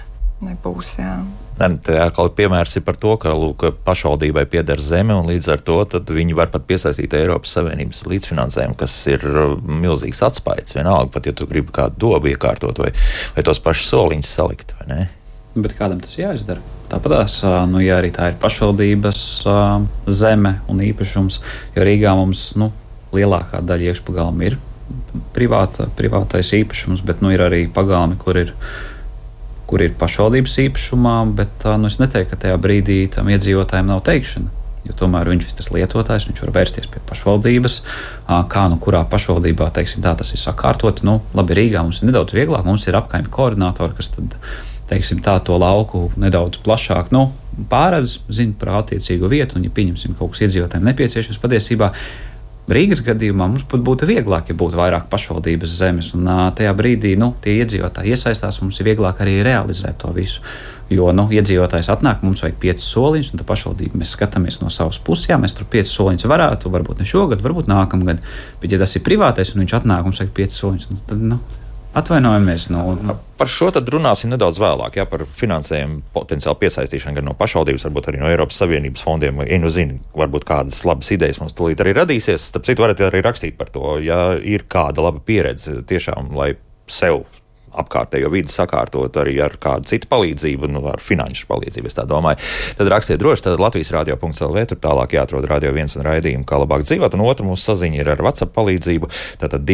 jā. Tā atkal piemērs ir par to, ka pašvaldībai pieder zeme, un līdz ar to viņi var pat piesaistīt Eiropas Savienības līdzfinansējumu, kas ir milzīgs atspaids. Vienalga, pat ja tu gribi kādu dobu iekārtot vai tos pašus soliņus salikt, vai ne? Bet kādam tas jāizdara? Tāpatās, ja arī tā ir pašvaldības zeme un īpašums, jo Rīgā mums lielākā daļa iekšpagalma ir privātais īpašums, bet ir arī pagalmi, kur ir pašvaldības īpašumā, bet es neteiktu, ka tajā brīdī tam iedzīvotājiem nav teikšana. Jo tomēr viņš ir tas lietotājs, viņš var vērsties pie pašvaldības, kā kurā pašvaldībā, tas ir sakārtots. Labi, Rīgā mums ir nedaudz vieglāk, mums ir apkaimi koordinātori, kas tad, to lauku nedaudz plašāk pārredz, zina par attiecīgo vietu, un ja pieņemsim kaut kas iedzīvotājiem nepieciešams, patiesībā Rīgas gadījumā mums būtu vieglāk, ja būtu vairāk pašvaldības zemes, un tajā brīdī tie iedzīvotāji iesaistās, mums ir vieglāk arī realizēt to visu. Jo iedzīvotājs atnāk, mums vajag 5 soliņus, un tā pašvaldība mēs skatāmies no savas puses, jā, mēs tur 5 soliņus varētu, varbūt ne šogad, varbūt nākamgad, bet ja tas ir privātais un viņš atnāk, mums vajag 5 soliņus, tad atvainojamies. Par šo tad runāsim nedaudz vēlāk, par finansējumu potenciālu piesaistīšanu gan no pašvaldības, varbūt arī no Eiropas Savienības fondiem. Zini, varbūt kādas labas idejas mums tūlīt arī radīsies. Starp citu, varat arī rakstīt par to, ja ir kāda laba pieredze tiešām, lai sev apkārtējo vidi sakārtot arī ar kādu citu palīdzību, ar finanšu palīdzību, es tā domāju. Tad rakstiet droši, tad Latvijas radio.lv, tur tālāk jāatrod Radio 1 un raidījumu, kā labāk dzīvot, un otru mūsu saziņa ir ar WhatsApp palīdzību, tātad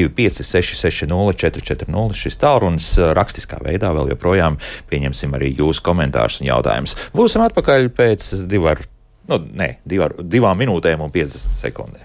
25660 šis tālrunis rakstiskā veidā, vēl joprojām pieņemsim arī jūsu komentārus un jautājumus. Būsim atpakaļ pēc 2 minūtēm un 50 sekundēm.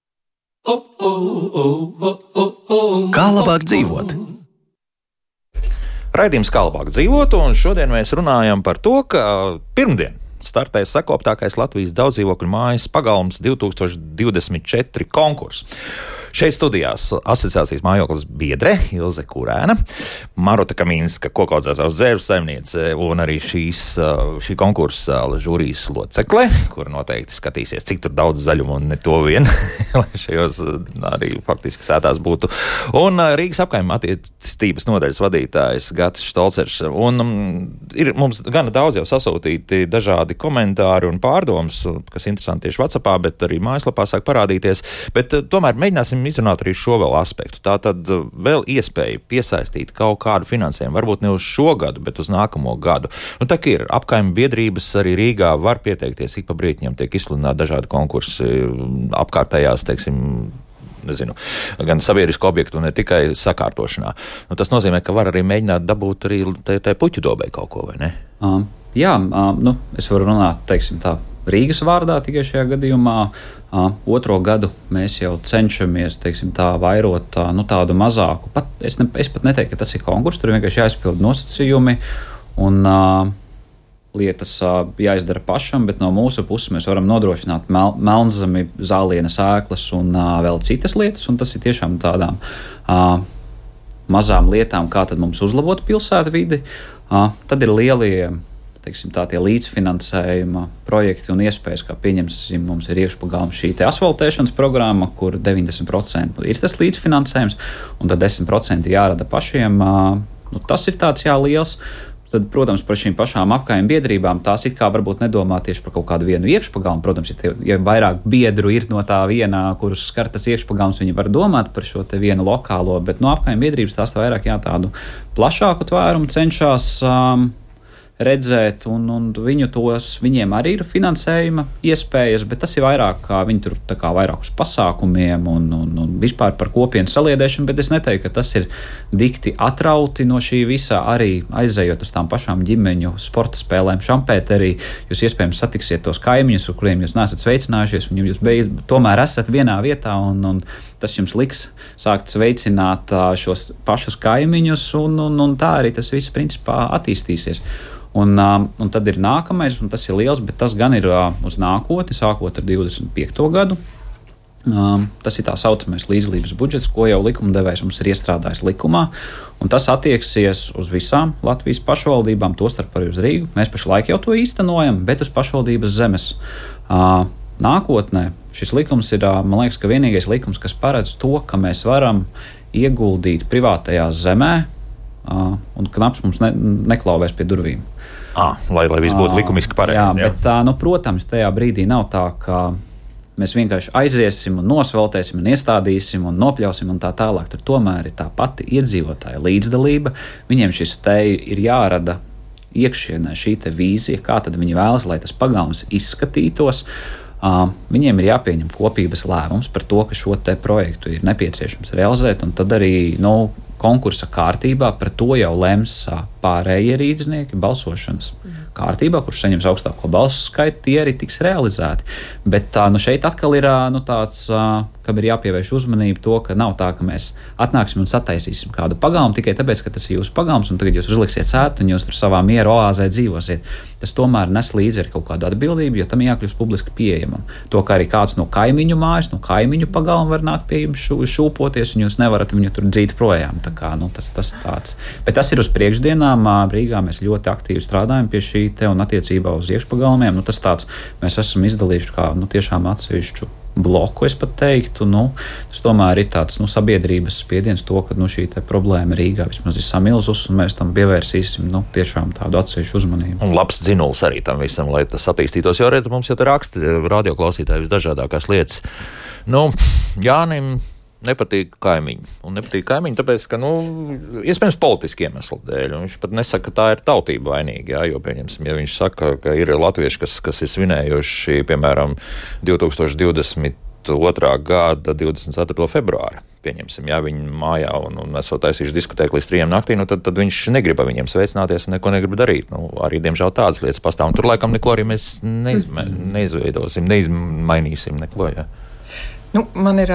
Kā labāk dzīvot? Raidījums Kā labāk dzīvot, un šodien mēs runājam par to, ka pirmdien startēs sakoptākais Latvijas daudzdzīvokļu mājas pagalms 2024 konkurss. Šeit studijās asociācijas mājoklis biedre Ilze Kurēna, Marota Kaminska, kokaudzētās dzērves saimniece, un arī šī konkursa žūrijas locekle, kur noteikti skatīsies, cik tur daudz zaļuma un ne to vien, lai šajos arī faktiski sētās būtu. Un Rīgas apkaimju attīstības nodaļas vadītājs Gatis Štolcers. Un ir mums gana daudz jau sasūtīti dažādi komentāri un pārdomas, kas interesanti tieši WhatsAppā, bet arī mājaslapā sāk parādīties. Bet tomēr mēģināsim izrunāt arī šo vēl aspektu. Tā tad vēl iespēja piesaistīt kaut kādu finansējumu, varbūt ne uz šo gadu, bet uz nākamo gadu. Tā kā ir apkaimju biedrības arī Rīgā var pieteikties, ik pa brītiņam tiek izsludināti dažādi konkursi apkārtējās, gan sabiedrisku objektu, ne tikai sakārtošanā. Tas nozīmē, ka var arī mēģināt dabūt arī tai puķu dobai kaut ko, vai ne? Jā, es varu runāt, Rīgas vārdā tikai šajā gadījumā. Otro gadu mēs jau cenšamies, vairot tādu mazāku. Es pat neteiktu, ka tas ir konkurss, tur vienkārši jāizpild nosacījumi un lietas jāizdara pašam, bet no mūsu puses mēs varam nodrošināt melnzemi, zālienes ēklas un vēl citas lietas, un tas ir tiešām tādām mazām lietām, kā tad mums uzlabot pilsētu vidi. Tad ir lielie, teiksim, tie līdzfinansējuma projekti un iespējas, kā pieņemsim, mums ir iekšpagalma šī asfaltēšanas programma, kur 90% ir tas līdzfinansējums, un tad 10% jārada pašiem. Tas ir tāds liels. Tad, protams, par šīm pašām apkaimju biedrībām tās it kā varbūt nedomā tieši par kaut kādu vienu iekšpagalmu. Protams, ja vairāk biedru ir no tā vienā, kurus skar tas iekšpagalms, viņi var domāt par šo te vienu lokālo, bet no apkaimju biedrības tās vairāk tādu plašāku tvērumu cenšas redzēt, un viņiem arī ir finansējuma iespējas, bet tas ir vairāk, kā viņi tur vairāk uz pasākumiem un vispār par kopienu saliedēšanu, bet es neteiktu, ka tas ir dikti atrauti no šī visā, arī aizējot uz tām pašām ģimeņu sporta spēlēm Šampēterī. Jūs iespējams satiksiet tos kaimiņus, ar kuriem jūs neesat sveicinājušies, un jūs tomēr esat vienā vietā, un tas jums liks sākt sveicināt šos pašus kaimiņus, un tā arī tas viss principā attīstīsies. Un tad ir nākamais, un tas ir liels, bet tas gan ir uz nākotni, sākot ar 25. gadu. Tas ir tā saucamais līdzdalības budžets, ko jau likumdevējs mums ir iestrādājis likumā, un tas attieksies uz visām Latvijas pašvaldībām, tostarp arī uz Rīgu. Mēs pašlaik jau to īstenojam, bet uz pašvaldības zemes. Nākotnē šis likums ir, man liekas, ka vienīgais likums, kas paredz to, ka mēs varam ieguldīt privātajā zemē, un knaps mums neklauvēs pie durvīm. Lai viss būtu likumiski pareizi. Jā, bet, protams, tajā brīdī nav tā, ka mēs vienkārši aiziesim un nosveltēsim un iestādīsim un nopļausim un tā tālāk. Tur tomēr ir tā pati iedzīvotāja līdzdalība. Viņiem šis te ir jārada iekšienē šī te vīzija, kā tad viņi vēlas, lai tas pagalms izskatītos. Viņiem ir jāpieņem kopības lēmums par to, ka šo te projektu ir nepieciešams realizēt, un tad arī, konkursa kārtībā par to jau lems pārējie rīdznieki balsošanas kārtībā, kurš saņems augstāko balsu skaitu, tie arī tiks realizēti. Bet šeit atkal ir tāds, kam ir jāpievērš uzmanība to, ka nav tā, ka mēs atnāksim un sataisīsim kādu pagalmu tikai tāpēc, ka tas ir jūsu pagalms un tagad jūs uzliksiet sētu un jūs tur savā miera oāzē dzīvosiet. Tas tomēr nes līdzi ar kaut kādu atbildību, jo tam jākļūst publiski pieejamam. To, ka arī kāds no kaimiņu mājas, no kaimiņu pagalma var nākt pie jums šūpoties un jūs nevarat viņu tur dzīt projām. Tā kā, tas tāds. Bet tas ir uz priekšdienām. Rīgā mēs ļoti aktīvi strādājam pie šī te un attiecībā uz iekšpagalmiem. Tas tāds, mēs esam izdalījuši kā tiešām atsevišķu bloku, es pat teiktu. Tas tomēr ir tāds sabiedrības spiediens to, ka šī problēma Rīgā vismaz ir samilzus, un mēs tam pievērsīsim tiešām tādu atsevišķu uzmanību. Un labs dzinuls arī tam visam, lai tas attīstītos, jo redz, mums jau te raksta radioklausītāji visdažādākās lietas. Jānim nepatīk kaimiņi. Un nepatīk kaimiņi, tāpēc, ka, iespējams, politiski iemesli dēļ. Un viņš pat nesaka, ka tā ir tautība vainīga, jo, pieņemsim, ja viņš saka, ka ir latvieši, kas ir svinējuši, piemēram, 2022. gada 24. februāra, pieņemsim, ja viņi mājā un esot taisījuši diskotēku līdz 3 naktī, tad viņš negrib viņiem sveicināties un neko negrib darīt. Arī, diemžēl, tādas lietas pastāv. Un tur laikam neko arī mēs neizveidosim, neizmainīsim neko, jā. Man ir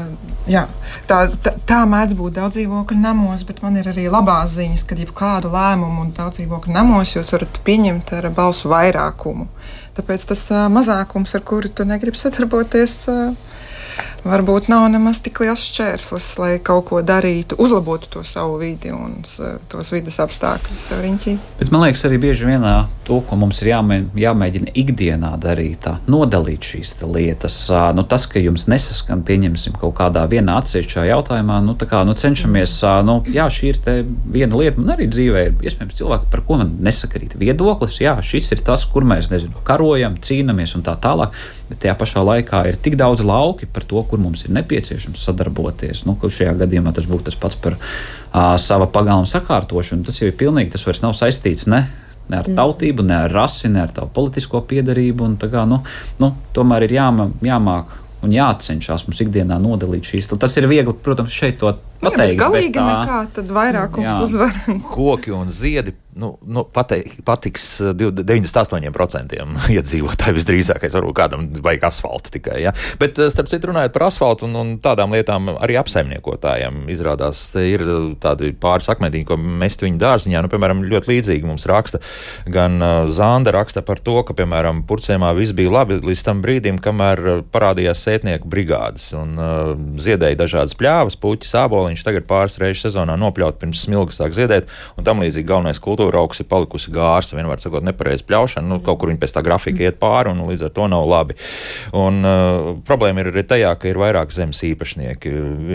tā mēdz būt daudzdzīvokļu namos, bet man ir arī labās ziņas, ka jebkādu lēmumu un daudzdzīvokļu namos jūs varat pieņemt ar balsu vairākumu. Tāpēc tas mazākums, ar kuru tu negribi sadarboties, varbūt nav nemaz tik liels šķērslis, lai kaut ko darītu, uzlabotu to savu vidi un tos vides apstākļus riņķī. Bet man liekas arī bieži vien to, ko mums ir jāmēģina ikdienā darīt, nodalīt šīs lietas. Tas, ka jums nesaskan, pieņemsim kaut kādā vienā atsevišķā jautājumā, cenšamies, šī ir te viena lieta, man arī dzīvē ir iespējams cilvēki, par ko man nesakarīt viedoklis, šis ir tas, kur mēs, karojam, cīnamies un tā tālāk, bet tajā pašā laikā ir tik daudz lauki par to, kur mums ir nepieciešams sadarboties. Šajā gadījumā tas būtu tas pats par sava pagalma sakārtošanu. Tas jau ir pilnīgi, tas vairs nav saistīts ne ar tautību, ne ar rasi, ne ar tavu politisko piedarību. Tomēr ir jāmāk un jācenšas mums ikdienā nodalīt šīs. Tas ir viegli, protams, šeit to pateikt. Galīgi nekā, tad vairākums uzvar. Koki un ziedi patiks 98% iedzīvotāji visdrīzākais, varbūt kādam vajag asfaltu tikai. Ja? Bet, starp citu, runājot par asfaltu un tādām lietām, arī apsaimniekotājiem izrādās, ir tādi pāris akmentiņi, ko mest viņu dārziņā. Piemēram, ļoti līdzīgi mums raksta, gan Zanda raksta par to, ka, piemēram, Purcēmā viss bija labi līdz tam brīdim, kamēr parādījās sētnieku brigādes un ziedēja dažādas pļāvas, puķi, sāboliņi āboliņš tagad pāris reizes sezonā nopļaut pirms smilgas sāk ziedēt, un tam līdzīgi galvenais kultūra augs ir palikusi gārsa, vienmēr sakot nepareizi pļaušana, kaut kur viņi pēc tā grafika iet pāri, un līdz ar to nav labi. Un problēma ir arī tajā, ka ir vairāk zemes īpašnieki.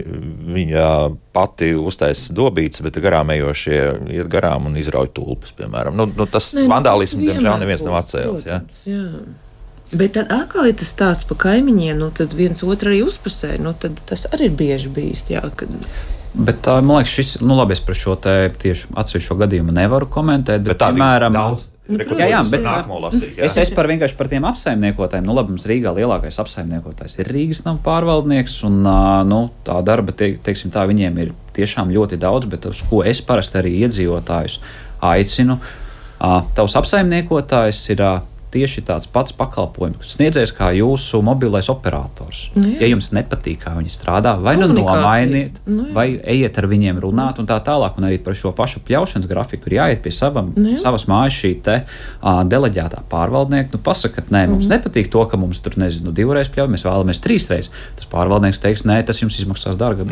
Viņa pati uztais dobītas, bet garāmējošie iet garām un izrauj tulpes, piemēram. Tas vandālismu, diemžēl, neviens nav atcēlis. Jā. Bet tad atkal ir tas stāsts par kaimiņiem, tad viens otru arī uzpasē, tad tas arī ir bieži bijis, jā, kad... Bet man liekas, šis, labi, es par šo te tieši atsevišķo gadījumu nevaru komentēt, bet piemēram... Jā, bet es vienkārši par tiem apsaimniekotājiem. Labi, mums Rīgā lielākais apsaimniekotājs ir Rīgas nama pārvaldnieks, un tā darba, teiksim tā, viņiem ir tiešām ļoti daudz, bet uz ko es parasti arī iedzīvotājus aicinu. Tavs apsaimniekotājs ir tieši tāds pats pakalpojums sniedzējs kā jūsu mobilais operators. Ja jums nepatīk, kā viņi strādā, vai nomainiet, vai ejiet ar viņiem runāt un tā tālāk, un arī par šo pašu pļaušanas grafiku ir jāiet pie savas mājas šī te deleģētā pārvaldnieka. Pasakat, nē, mums nepatīk to, ka mums tur, 2 reizes pļauj, mēs vēlamies 3 reizes. Tas pārvaldnieks teiks, nē, tas jums izmaksās dārgāk.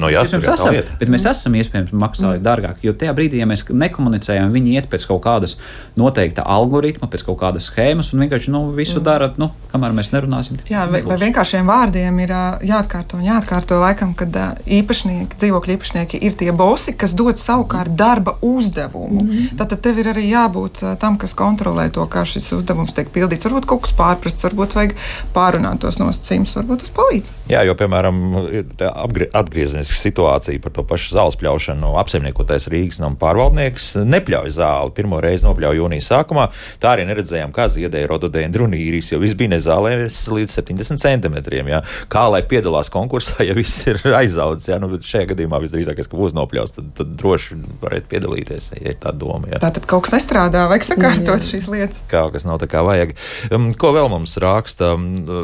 Bet mēs esam iespējams maksājot dārgāk, jo tajā brīdī, ja mēs nekomunicējam, viņi iet pēc kaut kādas noteikta algoritma, pēc kaut kādas schēmas un visu darat, kamēr mēs nerunāsim. Jā, vai vienkāršiem vārdiem ir jāatkārto laikam, kad dzīvokļu īpašnieki ir tie bosi, kas dod savukārt darba uzdevumu. Tātad tev ir arī jābūt tam, kas kontrolē to, kā šis uzdevums tiek pildīts. Varbūt kaut kas pārprasts, varbūt vajag pārunāt tos nosacījumus, varbūt tas palīdz. Jā, jo, piemēram, atgriezeniska situācija par to pašu zāles pļaušanu. Apsaimniekotais Rīgas nama pārvaldnieks nepļauj zāli. Pirmo reizi nopļauj jūnijas sākumā. Tā arī neredzējām, kā ziedēja rododendru un īris, jo viss bija nezālēs līdz 70 centimetriem. Jā. Kā lai piedalās konkursā, ja viss ir aizaudzis, bet šajā gadījumā visdrīzākais, ka būs nopļauts, tad droši varētu piedalīties, ja ir tā doma. Jā. Tātad kaut kas nestrādā, vajag sakārtot šīs lietas. Kaut kas nav tā kā vajag. Ko vēl mums raksta?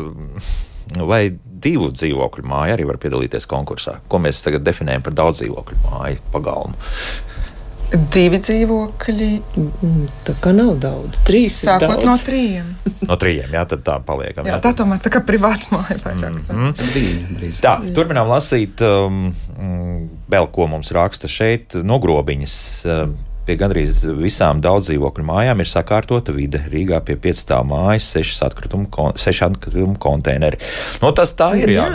Vai 2 dzīvokļu māja arī var piedalīties konkursā? Ko mēs tagad definējam par daudz dzīvokļu māju pagalmu? 2 dzīvokļi. Tā kā nav daudz. 3 sākot daudz. No 3. No 3, jā, tad tā paliekam. Jā, tā tomēr tā kā privāta māja. Drīz. Tā, turpinām lasīt, vēl ko mums raksta šeit, no Grobiņas. Pie gandrīz visām daudzdzīvokļu mājām ir sakārtota vide. Rīgā pie 5 mājas 6 atkritumu konteineri. Tas tā ir, jā.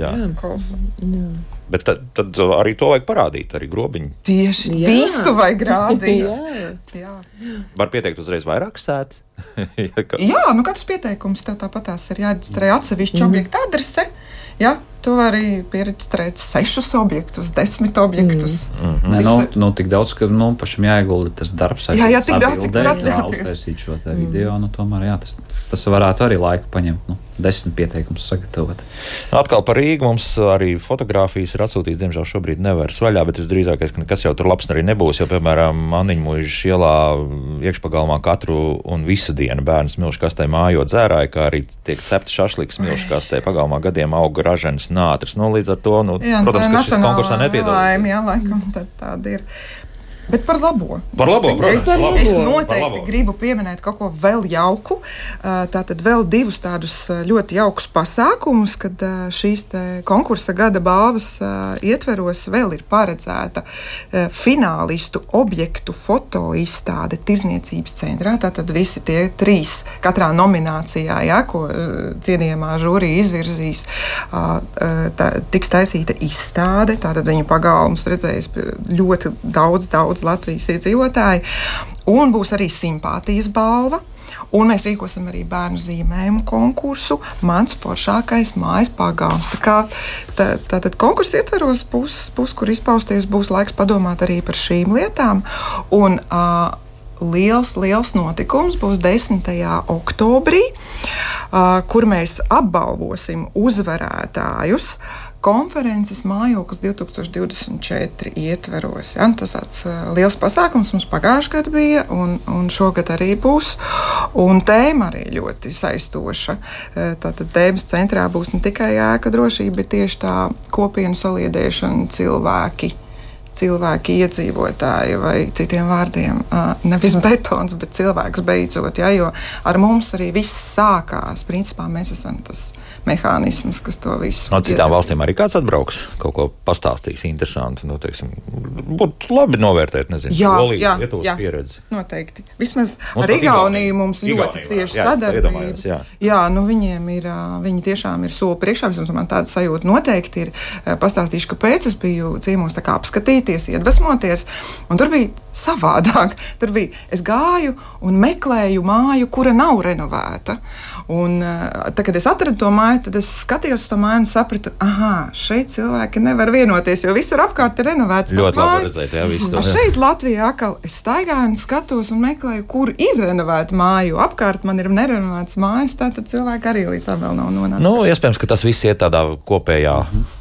Bet tad arī to vajag parādīt, arī Grobiņu. Tieši visu vajag rādīt. Jā. Var pieteikt uzreiz vairāk sētas? Jā, katrs pieteikums tev tāpatās ir jāreģistrē atsevišķi objekta adrese. Jā, tu vari pieregistrēt 6 objektus, 10 objektus. Tik daudz, ka pašam jāiegulda tas darbs. Jā, tik daudz, cik var atļauties. Uztaisīt šo te video, tomēr jā, tas varētu arī laiku paņemt, 10 pieteikumus sagatavot. Atkal par Rīgu mums arī fotogrāfijas ir atsūtīts, diemžēl šobrīd nevar vaļā, bet visdrīzākais, ka nekas jau tur labs arī nebūs, jo, piemēram, Anniņmuižas ielā iekšpagalmā katru un visu dienu bērnu smilšu kastē mājot dzērāji, kā arī tiek cepta šašliks smilšu kastē pagalmā gadiem auga raženas nātris. Līdz ar to, protams, ka šis konkursā nepiedalās. Jā, laikam, tāda ir. Bet par labo. Protams, es noteikti gribu pieminēt kaut ko vēl jauku. Tātad vēl 2 tādus ļoti jaukus pasākumus, kad šīs konkursa gada balvas ietveros vēl ir paredzēta finālistu objektu fotoizstāde Tirzniecības centrā. Tātad visi tie 3 katrā nominācijā, ko cienījamā žūrija izvirzīs, tiks taisīta izstāde. Tātad viņu pagalmus redzēs ļoti daudz Latvijas iedzīvotāji, un būs arī simpātijas balva. Un mēs rīkosim arī bērnu zīmējumu konkursu Mans foršākais mājas pagalms. Tātad konkursu ietveros būs, kur izpausties, būs laiks padomāt arī par šīm lietām. Un liels notikums būs 10. oktobrī, kur mēs apbalvosim uzvarētājus konferences Mājoklis 2024 ietveros. Ja? Tas tāds liels pasākums mums pagājušajā gadā bija, un šogad arī būs. Un tēma arī ļoti saistoša. Tātad tēmas centrā būs ne tikai ēka drošība, bet tieši tā kopienu saliedēšana, cilvēki cilvēki, iedzīvotāji vai citiem vārdiem, nevis betons, bet cilvēks beidzot, ja, jo ar mums arī viss sākās. Principā mēs esam tas mehānisms, kas to visu. No citām valstīm arī kāds atbrauks, kaut ko pastāstīs interesanti, nu, teiksim, būtu labi novērtēt, nezinu, Polijas, Lietuvas pieredzi. Noteikti. Vismaz ar Igauniju mums ļoti cieši sadarbība. Jā, nu viņiem ir, viņi tiešām ir soli priekšā, vismaz man tāda sajūta noteikti ir. Pastāstīšu, kāpēc es biju ciemos tā kā apskatīties, iedvesmoties, un tur bija savādāk. Tur bija, es gāju un meklēju māju, kura nav renovēta. Un tad, kad es atradu to māju, tad es skatījos uz to māju un sapratu, šeit cilvēki nevar vienoties, jo visur apkārt ir renovēts. Ļoti labi redzēt, jā, visu to. Šeit Latvijā atkal es staigāju un skatos un meklēju, kur ir renovēta māja, jo apkārt man ir nerenovēts mājas, tātad cilvēki arī līdz vēl nav nonākuši. Nu, iespējams, ka tas viss iet tādā kopējā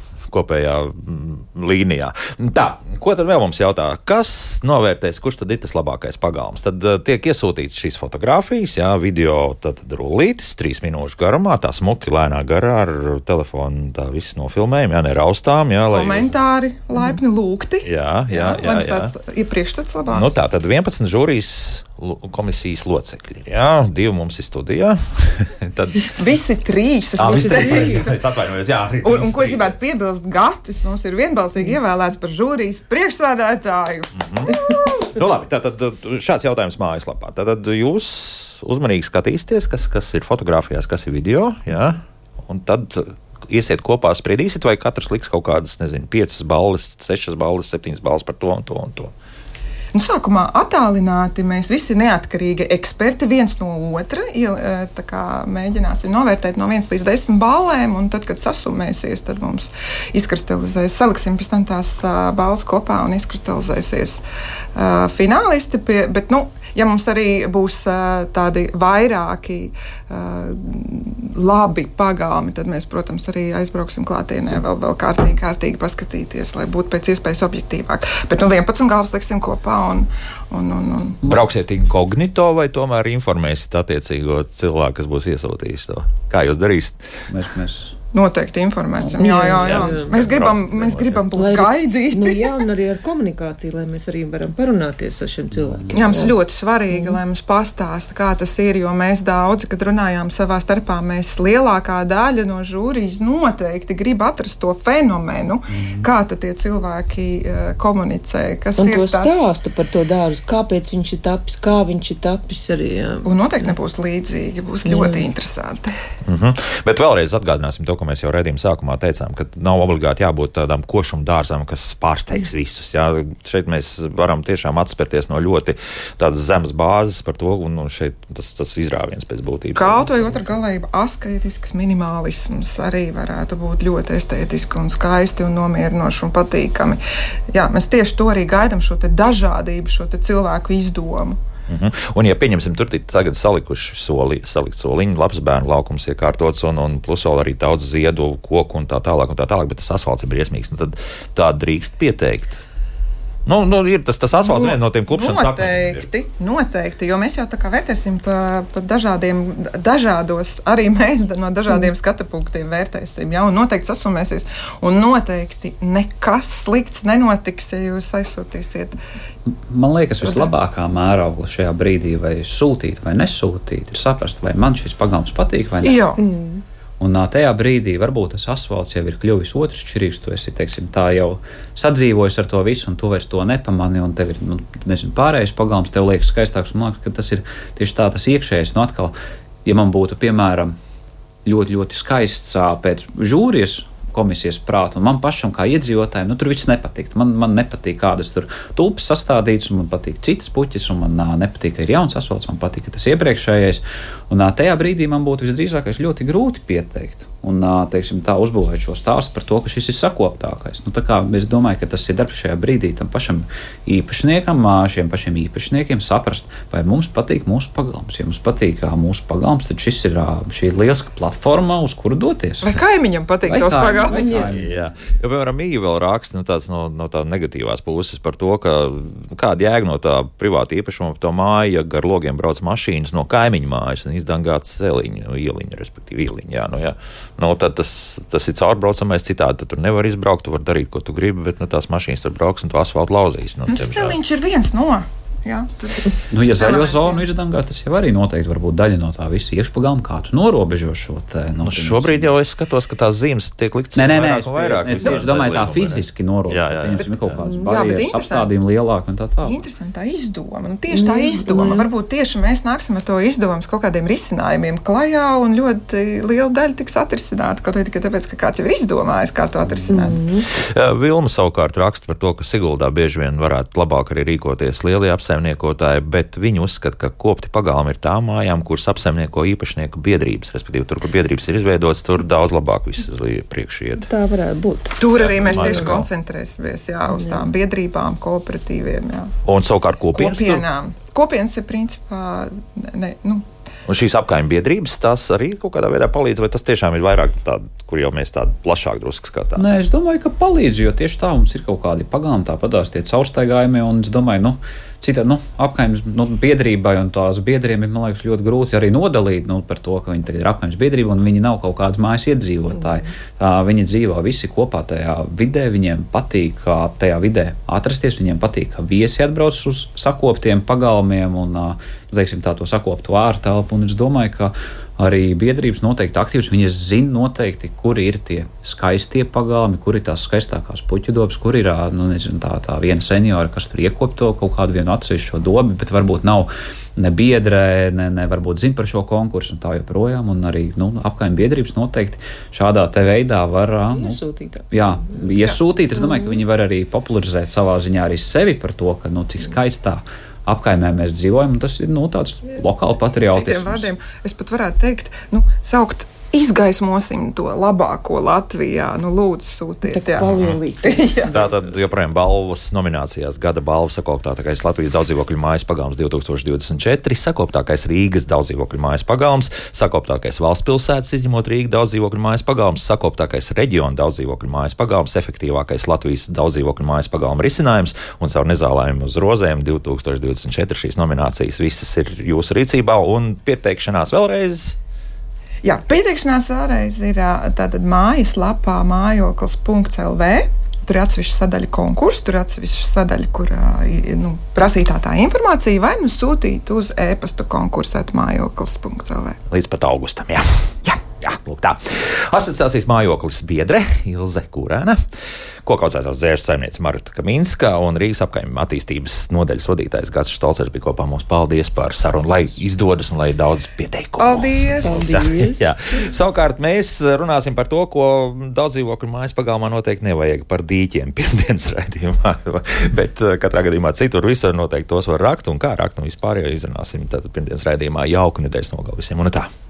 līnijā. Tā, ko tad vēl mums jautā? Kas novērtēs, kurš tad ir tas labākais pagalms? Tad tiek iesūtīts šīs fotogrāfijas, jā, video, tad rullītis 3 minūšu garumā, tā smuki lēnā garā ar telefonu, tā viss nofilmējumi, jā, neraustām, jā. Komentāri laipni lūgti. Jā. Lai mums tāds ir priekšstats labāks. Nu tā, tad 11 žūrijas komisijas locekļi. Jā, 2 mums ir studijā. Tad... Visi 3. Es atvainojos, jā. Un ko es gribētu piebilst, Gatis mums ir vienbalsīgi ievēlēts par žūrijas priekšsēdētāju. Nu labi, tātad šāds jautājums mājaslapā. Tātad jūs uzmanīgi skatīsieties, kas ir fotogrāfijās, kas ir video, jā, un tad iesiet kopā, spriedīsiet, vai katrs liks kaut kādas, 5 balles, 6 balles, 7 balles par to un to un to. Nu, sākumā attālināti mēs visi neatkarīgi eksperti viens no otra, tā kā mēģināsim novērtēt no 1 līdz 10 ballēm, un tad, kad sasumēsies, tad mums izkristalizēs, saliksim pēc tam tās balles kopā un izkristalizēsies finālisti, bet, ja mums arī būs tādi vairāki labi pagalmi, tad mēs, protams, arī aizbrauksim klātienē vēl kārtīgi paskatīties, lai būtu pēc iespējas objektīvāk. Bet 11 galvas liksim kopā un. Brauksiet inkognito vai tomēr informēsiet attiecīgo cilvēku, kas būs iesūtījis to? Kā jūs darīsiet? Mēs noteikti informēsim. Jā. Mēs gribam būt gaidīti. Jā, un arī ar komunikāciju, lai mēs arī varam parunāties ar šiem cilvēkiem. Jā, mums ļoti svarīgi, lai mums pastāsta, kā tas ir, jo mēs daudzi, kad runājām savā starpā, mēs lielākā daļa no žūrijas noteikti grib atrast to fenomenu, kā tad tie cilvēki komunicē, kas un ir to stāstu par to dārzu, kāpēc viņš ir tapis, kā viņš ir tapis arī. Jā. Un noteikti nebūs līdzīgi, būs ļoti interesanti. Bet vēlreiz atgādināsim to, ko mēs jau redzījām sākumā teicām, ka nav obligāti jābūt tādām košuma dārzām, kas pārsteigs visus. Jā. Šeit mēs varam tiešām atspērties no ļoti tādas zemes bāzes par to, un šeit tas izrāviens pēc būtības. Kaut vai otra galība asketisks minimālisms arī varētu būt ļoti estētiski un skaisti un nomierinoši un patīkami. Jā, mēs tieši to arī gaidām, šo te dažādību, šo te cilvēku izdomu. Un, ja pieņemsim, tur tagad salikuši salikt soliņu, labs bērnu laukums iekārtots un plus vēl arī daudz ziedu, koku un tā tālāk, bet tas asfalts ir briesmīgs, tad tā drīkst pieteikt. Ir tas asfalts viens no tiem klupšanas akmeņiem. Noteikti, jo mēs jau tā kā vērtēsim pa dažādos, arī mēs no dažādiem skatu punktiem vērtēsim, jā, un noteikti sasumēsies, un noteikti nekas slikts nenotiks, ja jūs aizsūtīsiet. Man liekas, vislabākā mēraukla šajā brīdī, vai sūtīt vai nesūtīt, ir saprast, vai man šis pagalms patīk vai ne. Jā. Un tajā brīdī varbūt tas asfalts jau ir kļuvis otršķirīgs, tu esi, teiksim, tā jau sadzīvojis ar to visu, un tu vairs to nepamani, un tev ir, pārējais pagalms, tev liekas skaistāks, un man liekas, ka tas ir tieši tā, tas iekšējais, atkal, ja man būtu, piemēram, ļoti, ļoti skaists pēc žūrijas komisijas prātu, un man pašam kā iedzīvotājiem, tur viss nepatīk. Man nepatīk, kādas tur tulpes sastādītas, un man patīk citas puķis, un man nepatīk, ka ir jauns asfalts, man patīk, ka tas iepriekšējais. Un tajā brīdī man būtu visdrīzākais ļoti grūti pieteikt un, teiksim, tā uzbūvēt šo stāstu par to, ka šis ir sakoptākais. Tā kā es domāju, ka tas ir darbs šajā brīdī tam pašam īpašniekam, šiem pašiem īpašniekiem saprast, vai mums patīk mūsu pagalms. Ja mums patīk mūsu pagalms, tad šī ir lieliska platforma, uz kuru doties. Vai kaimiņam patīk tos pagalms? Jā. Jo, piemēram, Mīja vēl raksta no tā negatīvās puses par to, ka kāda jēga no tā privāta īpašuma to māju, ja gar logiem brauc mašīnas no kaimiņu mājas un izdangāts ieliņa, respektīvi ieliņa. Jā. tad tas ir caurbraucamais, citādi tu tur nevar izbraukt, tu vari darīt, ko tu gribi, bet tās mašīnas tur brauks un tu asfaltu lauzīs. Tas celiņš ir viens no. Jā, ja zaļo zonu izdangā, tas jau arī noteikti var būt daļa no tā visa iekšpagalma, kā tu norobežo šo te. Šobrīd jau es skatos, ka tās zīmes tiek liktas vairāk un vairāk. Es tieši domāju tā fiziski norobežo. Viņam kaut kādas barjeras, apstādījumi lielāki un tā. Interesanta izdoma. Tieši tā izdoma. Varbūt tieši mēs nāksim ar to izdomas kaut kādiem risinājumiem klajā un ļoti liela daļa tiks atrisināta, kaut vai tikai tāpēc, ka kāds jau ir izdomājis, kā to atrisināt. Vilma savukārt raksta par to, ka Siguldā bieži vien varētu labāk arī rīkoties lielie apsaimniekotāji, bet viņi uzskata, ka kopti pagalmi ir tām mājām, kuras apsaimnieko īpašnieku biedrības, respektīvi tur, kur biedrības ir izveidotas, tur daudz labāk viss uz priekšu iet. Tā varētu būt. Tur arī mēs tieši koncentrēsimies, uz tām biedrībām, kooperatīviem, Un savukārt kopienas kopienām. Kopienas ir principā, Un šīs apkaimju biedrības, tās arī kaut kādā veidā palīdz, vai tas tiešām ir vairāk tādu, kur jau mēs tādu plašāk drusku skatām? Nē, es domāju, ka palīdz, jo tieši tā mums ir kaut kādi pagalmi, tāpatās tie caurstaigājumi, un es domāju, citādi, apkaimes biedrībai un tās biedriem ir, man liekas, ļoti grūti arī nodalīt par to, ka viņi tagad ir apkaimes biedrība un viņi nav kaut kādas mājas iedzīvotāji. Viņi dzīvo visi kopā tajā vidē, viņiem patīk tajā vidē atrasties, viņiem patīk, ka viesi atbrauc uz sakoptiem pagalmiem un, teiksim, tā to sakoptu ārtelpu, un es domāju, ka arī biedrības noteikti aktīvas, viņas zina noteikti, kur ir tie skaistie pagalmi, kur ir tās skaistākās puķu dobas, kur ir tā viena seniora, kas tur iekopto kaut kādu vienu atsevišķo dobu, bet varbūt nav ne biedrē, ne varbūt zina par šo konkursu un tā joprojām, un arī apkaimju biedrības noteikti šādā te veidā var iesūtīt. Iesūtīt. Es domāju, ka viņi var arī popularizēt savā ziņā arī sevi par to, ka cik skaistā apkaimē mēs dzīvojam, un tas ir tāds lokāli patriotisms. Citiem vārdiem es pat varētu teikt, saukt izgaismosim to labāko Latvijā. Lūdzu, sūtiet. Tātad joprojām balvas nominācijās gada balva sakoptākais Latvijas daudzdzīvokļu mājas pagalms 2024, sakoptākais Rīgas daudzdzīvokļu mājas pagalms, sakoptākais valsts pilsētas izņemot Rīga daudzdzīvokļu mājas pagalms, sakoptākais reģiona daudzdzīvokļu mājas pagalms, efektīvākais Latvijas daudzdzīvokļu mājas pagalma risinājums un caur nezālēm uz rozēm 2024 šīs nominācijas visas ir jūsu rīcībā un pieteikšanās vēlreiz. Jā, pieteikšanās vēlreiz ir tātad mājaslapā mājoklis.lv. Tur ir atsevišķa sadaļa konkurss, tur ir atsevišķa sadaļa, kur prasītā tā informācija vai sūtīt uz e-pasta konkursu@mājoklis.lv. Līdz pat augustam, jā. Lūk tā. Asociācijas mājoklis biedre Ilze Kūrēna, kokaudzētājs zēžu saimniece Marta Kaminska un Rīgas apkaimju attīstības nodaļas vadītājs Gatis Štolcers bija kopā mums. Paldies par sarunu, lai izdodas un lai daudz pieteikumu. Paldies! Jā. Savukārt mēs runāsim par to, ko daudzdzīvokļu mājas pagalmā noteikti nevajag, par dīķiem pirmdienas raidījumā, bet katrā gadījumā citur visur noteikti tos var rakt un kā rakt un vispār jau izrunāsim tad pirmdienas raidījumā. Jauku nedēļas nogalu visiem un tā.